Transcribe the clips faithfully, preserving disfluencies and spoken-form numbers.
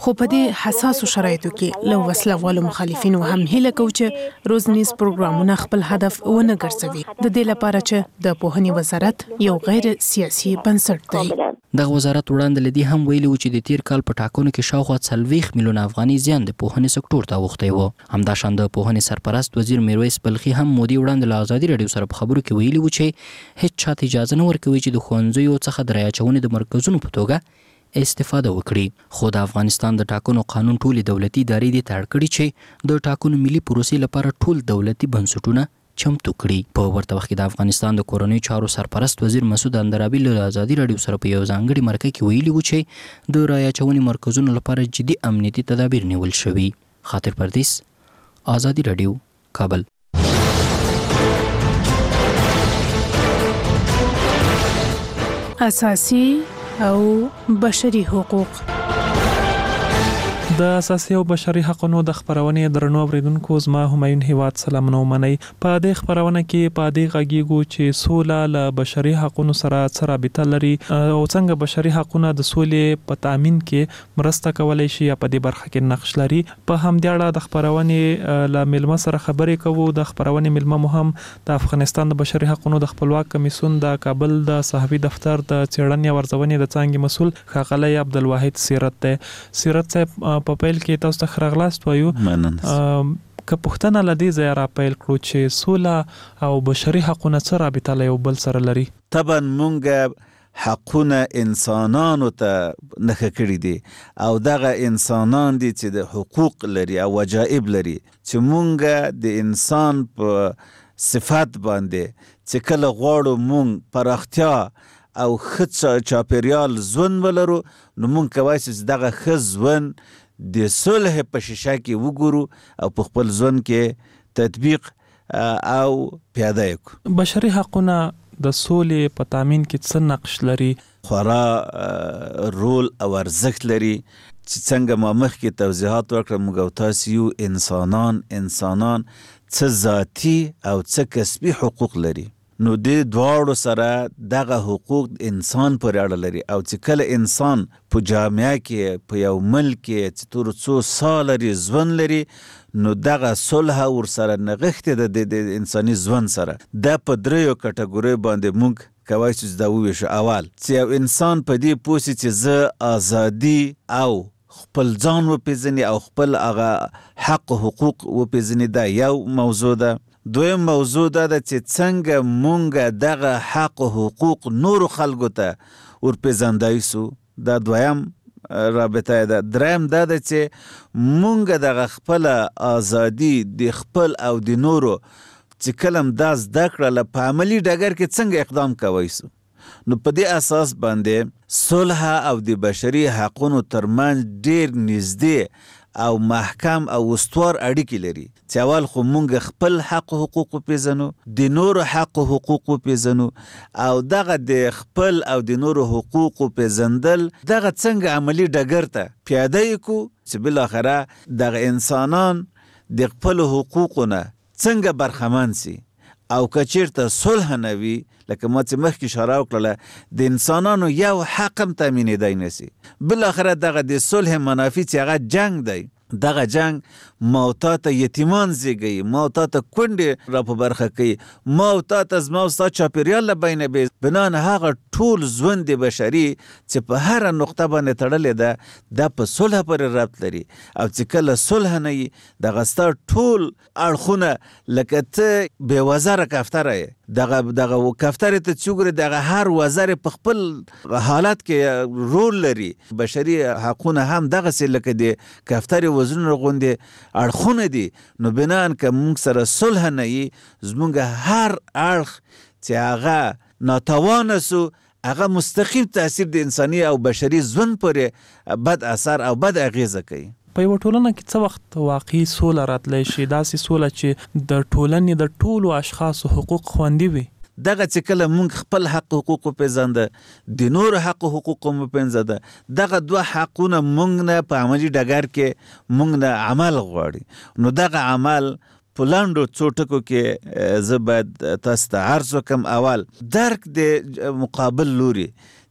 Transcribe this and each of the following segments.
خو په دې حساسو شرایطو کې له وسله والو مخالفینو هم هیله کوو چې روزنیز پروګرامونه خپل هدف ونه ګرځوي، د دې لپاره چې د پوهنې وزارت یو غیر سیاسي بنسټ دی. دغه وزارت وړاندې لدی هم ویلي و چې د تیر کال په ټاکنو کې شاوخوا څلوېښت میلیونه افغاني زیان د پوهنې سکتور ته اوښتی و. همداشان د پوهنې سرپرست وزیر میرویس بلخي هم مودي وړاندې له ازادي راډیو سره په خبرو کې ویلي و چې هیڅ چاته اجازه نه ورکوي چې د ښوونځیو څخه د رایاچونې د مرکزونو په توګه استفاده وکړي. خو د افغانستان د ټاکنو قانون ټولې دولتي ادارې دې ته اړ کړي چې د ټاکنو ملي پروسې لپاره ټول دولتي بنسټونه چمتو کړي. په ورته وخت کې د افغانستان د کورنۍ چارو سرپرست وزیر مسعود اندرابي له ازادي راډیو سره په یو ځانګړي مرکه کې ویلي و چې د رایاچونې مرکزونو لپاره جدي امنیتي تدابیر نیول شوي. خاطر پردیس، ازادي راډیو، کابل. اساسي او بشري حقوق. د اساسي او بشري حقوقو د خبرونې درنو اوریدونکو، زما همایون هیواد سلامونه ومنئ. په دې خبرونه کې په دې غږیږو چې سوله له بشري حقوقو سره څه رابطه لري او څنګه بشري حقوقونه د سولې په تامین کې مرسته کولای شي یا په دې برخه کې نقش لري. په همدې اړه د خبرونې له ملمه سره خبرې کوو. د خبرونې ملمه مو هم د افغانستان د بشري حقوقو د خپلواک کمیسیون د کابل د صحافي دفتر د څېړنې او ارزونې د څانګې مسؤل ښاغلی عبدالواحد سیرت دی. سیرت صاحب، په پیل کې تاسو ته خراغلاست وایو. که پوښتنه لدی ځای را پیل کړو چې سوله او بشري حقونه څه رابطه له یو بل سره لري؟ طبعا مونږ حقونه انسانانو ته نښه کړي دي او دغه انسانان دي چې د حقوق لري او وجایب لري چې مونږ د انسان په صفات باندې چې کله غواړو مونږ پراختیا او ښه چاپیریال ژوند ولرو، نو مونږ کولی شو چې دغه ښه ژوند د صلح په شیشه کې وګورو او په خپل ژوند کې تطبیق او پیاده کړو. بشري حقونه د سولې په تامین کې څه نقش لري؟ خورا رول او ارزښت لري چې څنګه ما مخکې توضیحات وکړم، موږ او تاسو یو انسانان انسانان څه ذاتي او څه کسبي حقوق لري. نو د دواړو سره دغه حقوق انسان پورې اړه لري او چې کله انسان په جامعه کې په یو ملک کې چې تر څو سال لري ژوند لري، نو دغه صلح ورسره نغښتې ده د انساني ژوند سره. دا په دریو کټګوریو باندې موږ کولی شو دا وویشو. اول چې یو انسان په دې پوه شي چې زه ازادي او خپل ځان وپېژني او خپل هغه حق حقوق وپېژني، دا یو موضوع ده. دویم موضوع دا ده چې څنګه مونږ دغه حق و حقوق نورو خلکو ته ورپېژندای سو، دا دویم رابطه ده. دریم دا ده چې مونږ دغه خپل ازادي د خپل او د نورو چې کلم دا زده کړله په عملي ډګر کې څنګه اقدام کوی سو. نو په دې اساس باندې صلح او د بشري حقونو ترمنځ ډیر نږدې او محکم او استوار اړیکې لري چې اول خو مونږ خپل حق و حقوق وپېژنو، د نورو حق و حقوق وپېژنو او دغه د خپل او د نورو حقوق وپېژندل دغه څنګه عملي ډګر ته پیاده یې کړو چې بالاخره دغه انسانان د خپلو حقوقو نه څنګه برخمن سي او که چېرته صلح نه وي، لکه ما چې مخکې اشاره وکړله د انسانانو یو حق هم تامینېدی نه سي. بالاخره دغه د صلح منافع چې هغه جنگ دی، دغه جنگ ما او تا ته یتیمان زیږوي، ما او تا ته کونډې را په برخه کوي، ما او تا ته زما او ستا چاپېریال له بینه بې بنان هغه ټول ژوند بشري چې په هره نقطه باندې تړلې ده دا په صلح پورې ربط لري. او چې کله صلح نه وي، دغه ستا ټول اړخونه لکه ته بې وزره کفتره یې، دغه دغه کفترې ته چې وګورې دغه هر وزر په خپل حالت کې رول لري. بشري حقونه هم دغسې لکه د کفترې وزرونه غوندې اړخونه دي. نو بنان که موږ سره صلح نه وي، زموږ هر اړخ چې هغه ناتوانه سو، هغه مستقیم تاثیر د انساني او بشري ژوند پورې بد اثر او بد اغیزه کوي. په یوه ټولنه کې څه وخت واقعي سوله راتلی شي، داسې سوله چې د ټولنې د ټولو اشخاصو حقوق خوندي وي؟ دغه چې کله مونږ خپل حق حقوق وپېژنده، د نورو حق حقوق هم وپېژنده، دغه دوه حقونه مونږ نه په عملي ډګر کې مونږ نه عمل غواړي. نو دغه عمل په لاندو څو ټکو کې زه باید تاسو ته عرض وکړم. اول درک د مقابل لوري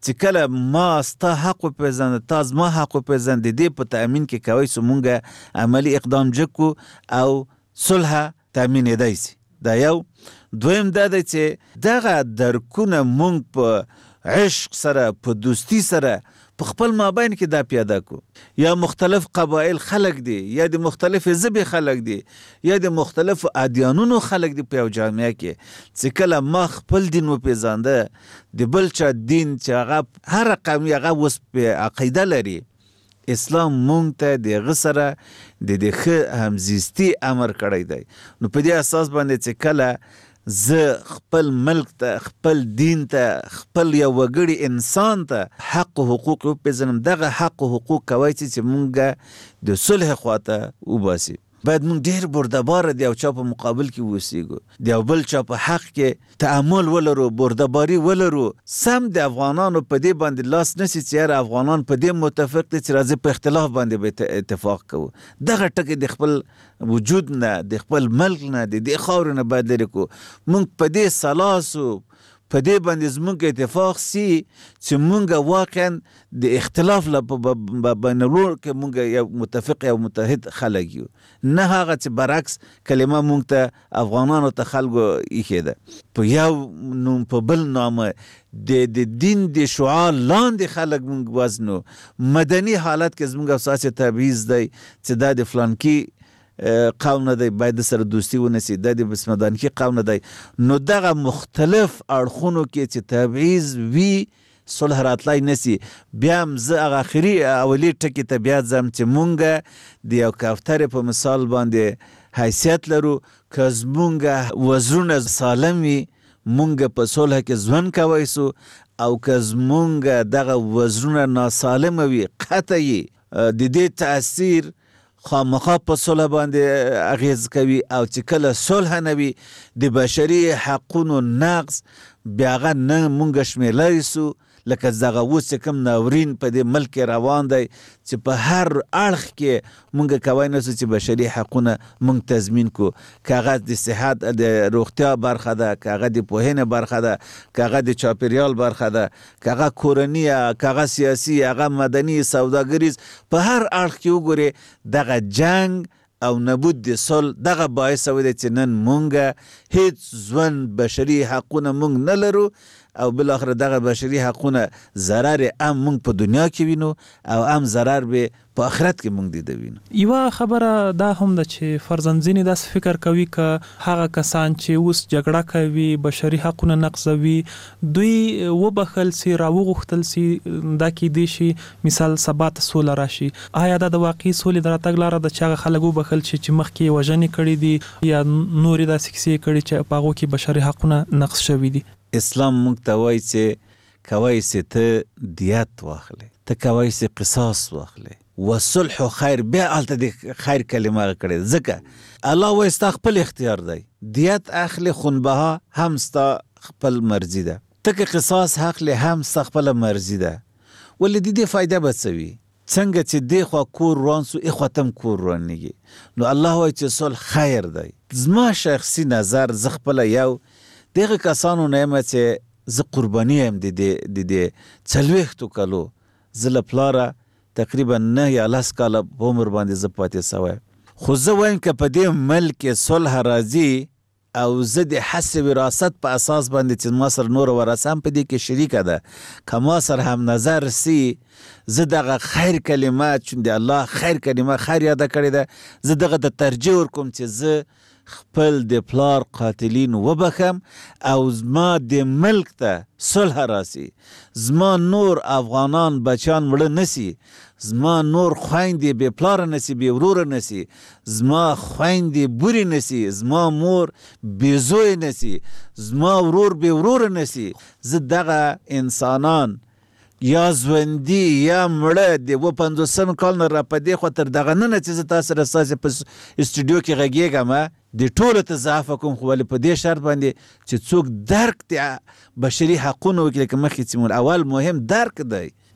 چې کله ما ستا حق وپېژنده تا زما حق وپېژنده د دې په تأمین کې کوی سو مونږ عملي اقدام جکو او صلح تأمینېدی سي. دا یو. دویم دا دی چې دغه درکونه مونږ په عشق سره په دوستی سره په خپل مابین کې دا پیاده کو. یا مختلف قبایل خلق دي، یا د مختلف ژبې خلق دي، یا د مختلف ادیانونو خلق دي په یو جامعه کې، چې کله ما خپل دین وپېژانده د بل چا دین چې هغه هر قوم هغه اوس په عقیده لري، اسلام مونږ ته د هغه سره د د ښه همزیستي امر کړی دی. نو په دې اساس باندې چې کله زه خپل ملک ته، خپل دین ته، خپل یو وګړي انسان ته حق و حقوق وپېژنم، دغه حق و حقوق کوی چې مونږ د صلح خواته وباسي. باید مونږ ډېر بردباره د یو چا په مقابل کې اوسیږو، د یو بل چا په حق کې تعامل ولرو، بردباري ولرو. سم د افغانانو په دې باندې لاس نسی چې یاره افغانان په دې متفق دي چې راځي په اختلاف باندې به اتفاق کوو. دغه ټکي د خپل وجود نه، د خپل ملک نه، د دې خاورې نه باید لرې کړو. مونږ په دې سلاسو په دې باندې زمونږ اتفاق سي چې مونږ واقعا د اختلاف له بینالور کې مونږ یو متفق او متحد خلک یو، نه هغه چې برعکس کلمه مونږ ته افغانانو ته خلکو ایښې ده په یو نوم په بل نامه د د دین د شعار لاندې خلک مونږ وزنو. مدني حالت کې زمونږ اساسي تبعیض دی چې دا د فلانکي قوم نه دی باید سره دوستی ونسی، دا د بسمدانکی قوم نه دی. نو دغه مختلف اړخونو کې چې تبعیض وي صلح راتلای نسی. بیا هم زه هغه اخري اولی ټکي ته بیا ځم چې مونږ د یو کوترې په مثال باندې حیثیت لرو. که زمونږ وزرونه سالم وي مونږ په صلح کې ژوند کوی سو، او که زمونږ دغه وزرونه ناسالمه وي قطعي د دې تاثیر خامخا په صلح باندې اغیز کوي. او چې کله صلح نه وي د بشري حقونو نقض بیا هغه نه مونږ شمیرلی سو. لکه دغه اوس چې کوم ناورین په دې ملک کې روان دی چې په هر اړخ کې مونږ کوی نه سو چې بشري حقونه مونږ تضمین کو. که هغه د صحت د روغتیا برخه ده، که هغه د پوهنې برخه ده، که هغه د چاپیریال برخه ده، که هغه کورني، که هغه سیاسي، هغه مدني، سوداګریز، په هر اړخ کې وګورې دغه جنگ او نبود د صلح دغه باعث شوی دی چې نن مونږ هیڅ ژوند بشري حقونه مونږ نه لرو، او بالاخره دغه بشري حقونه ضرر هم مونږ په دنیا کې وینو او هم ضرر به په آخرت کې مونږ دیده وینو. یوه خبره دا هم ده چې فرضاً ځینې داسې فکر کوي که هغه کسان چې اوس جګړه کوي، بشري حقونه نقضوي، دوی وبخل سي، راوغوښتل سي، دا کیدی شي مثال سبا ته سوله راشي. آیا دا د واقعي سولې د راتګ لاره ده چې هغه خلک وبخل شي چې مخکې یې وژنې کړي دي یا نورې داسې کیسې کړي چې په هغو کې بشري حقونه نقض شوي دي؟ اسلام مونږ ته وایي چې کوی سي ته دیت واخلې، ته کوی سي قصاص واخلې، وصلح خیر. بیا هلته د خیر کلمه کړې، ځکه الله وایي ستا خپل اختیار دی. دیت اخلې خونبها هم ستا خپل مرضي ده، ته که قصاص اخلې هم ستا خپله مرضي ده. ولې د دې فایده به څه وي؟ څنګه چې دی خوا کور روان سو ای خواته هم کور روانېږي. نو الله وایي چې صلح خیر دی. زما شخصي نظر زه خپله یو دغه کسانو نه یم چې زه قرباني یم د دې څلوېښتو کلو. زه له پلاره تقریبا نه یا لس کاله په عمر باندې زه پاتې سوی. خو زه وایم که په دې ملک کې صلح راځي او زه د حسب وراثت په اساس باندې چې ما سره نور ورثه هم په دې کې شریکه ده، که ما سره هم نظر سي، زه دغه خیر کلمه چون د الله خیر کلمه خیر یاده کړې ده، زه دغه د ترجیح ورکوم چې زه خپل د پلار قاتلین وبخم او زما د ملک ته صلح راسي، زما نور افغانان بچیان مړه نسی، زما نور خویندې بې پلاره نسی، بې وروره نسی، زما خویندې بورې نسی، زما مور بې زوی نسی، زما ورور بې وروره نسی. زه دغه انسانان یا ژوندي یا مړه د اووه پنځوسم کال نه را په دې خوا تر دغه ننه چې زه تاسو سره ستاسې په استودیو کې غږېږم د ټولو ته زه عفه کوم، خو ولې په دې شرط باندې چې څوک درک د بشري حقونو وکړي. که مخکې چې مون اول مهم درک دی.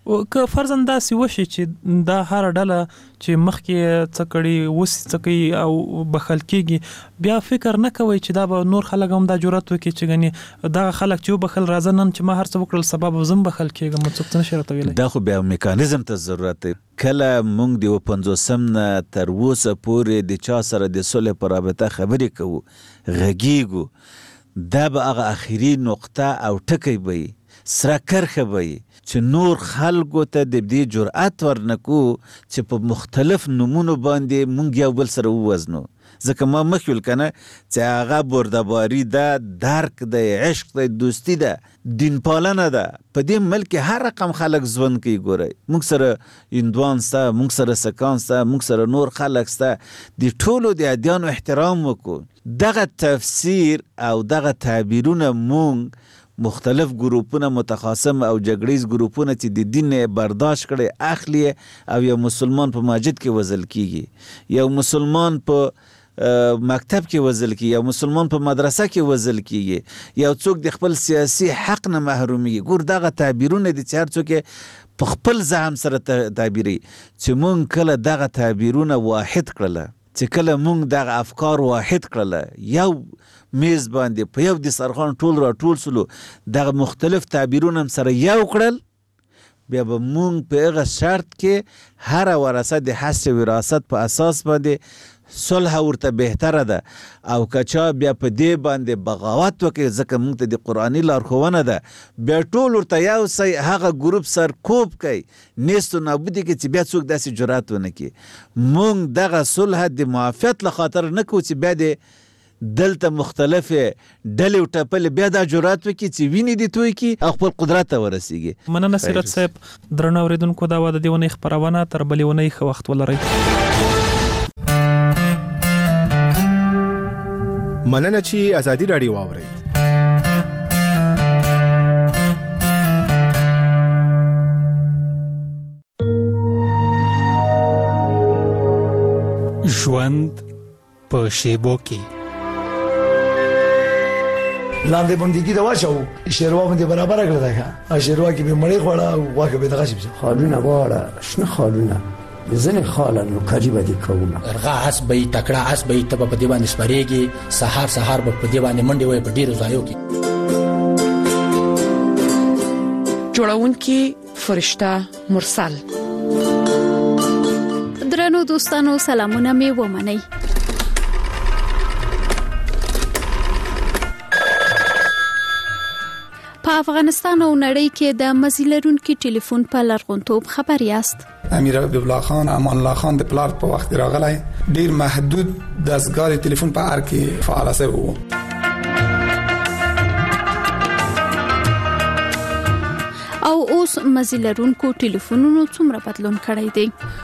که فرضاً داسې وشي چې دا هر ډله چې مخکې څه کړي اوس څه کوي او بخښل کېږي بیا فکر نه کوي چې دا به نور خلک هم دا جرأت وکړي چې ګنې دغه خلک چې وبخښل راځه نن چې ما هر څه وکړل سبا به زه هم بخښل کېږم څوک څه نشي راته ویلی. دا خو بیا میکانیزم ته ضرورت دی. کله موږ د پنځوسم نه تر اوسه پورې د چا سره د صلح په رابطه خبرې کوو غږیږو دا به هغه اخري نقطه او ټکی به وي سره کرښه به وي چې نور خلکو ته د دې جرأت ورنکو چې په مختلف نومونو باندې مونږ یو بل سره ووزنو. ځکه ما مخکې ویل کنه چې هغه بردباري ده، درک ده، عشق ده، دوستی ده، دین پالنه ده. په دې ملک هر رقم خلک ژوند کوي. ګورئ موږ سره هندوان سته، موږ سره سکان سته، موږ سره نور خلک سته. د ټولو د ادیانو احترام وکړو. دغه تفسیر او دغه تعبیرونه مونږ مختلف ګروپونه متخاصم او جګړیز ګروپونه چې د دین برداشت کړي اخلي او یو مسلمان په مسجد کې وزل کیږي، یو مسلمان په مکتب کې وزل کیږي، یو مسلمان په مدرسه کې وزل کیږي، یو څوک د خپل سیاسي حق نه محرومیږي. ګور دغه تعبیرونه دي چې هر څوک په خپل زعم سره تعبیري چې مونږ کله دغه تعبیرونه واحد کړله، چې کله مونږ دغه افکار واحد کړله یو میز باندې په یو د سرخان ټول را ټول سلو دغه مختلف تعبیرونه هم سره یو کړل، بیا به مونږ په هغه شرط کې هر ورثه د حصر وراثت په اساس باندې صلح ورته بهتره ده. او کچا بیا په دې باندې بغاوت وکړي ځکه مونږ ته د قرآني لارښوونه ده بیا ټول ورته یو سی هغه ګروپ سر کوب کوي نیست و نابودي کې چې بیا څوک داسې جرأت ونه کړي. مونږ دغه صلح د معافیت له خاطر نه کوو چې بیا د دلته مختلفه ډلې او ټپلې بیا دا جرأت وکړي چې وینې دې توی کړي او خپل قدرت ته ورسیږي. مننه سیرت صاحب. درنو اورېدونکو دا وه د دې اونۍ خپرونه. تر بلې اونۍ ښه وخت ولرئ. مننه چې ازادي راډیو واورئ. ژوند په شیبو کې لاندې باندې دا واچو شیروا باندې برابر کړل دا شیروا کې به مړی خوړه او واکه به دغه شي خالونه واړه شنه خالونه ځنه خالانو کجی باندې کومه ارغا اس به تکړه اس به تب په دی باندې سپریږي سحر سحر په دی باندې منډي وي په ډیرو ځایو کې جوړونکي فرشته مرسل. درنو دوستانو سلامونه می ومنئ. په افغانستان او نړۍ کې د مزیلرونکو ټلیفون په لرغونتوب خبر یاست. امیر عبد الله خان امان الله خان د پلار په وخت راغلی ډیر محدود دستګاه ټلیفون په ار کې فعال سره وو. او اوس مزیلرونکو ټلیفونونو څومره بدلون کړی دی.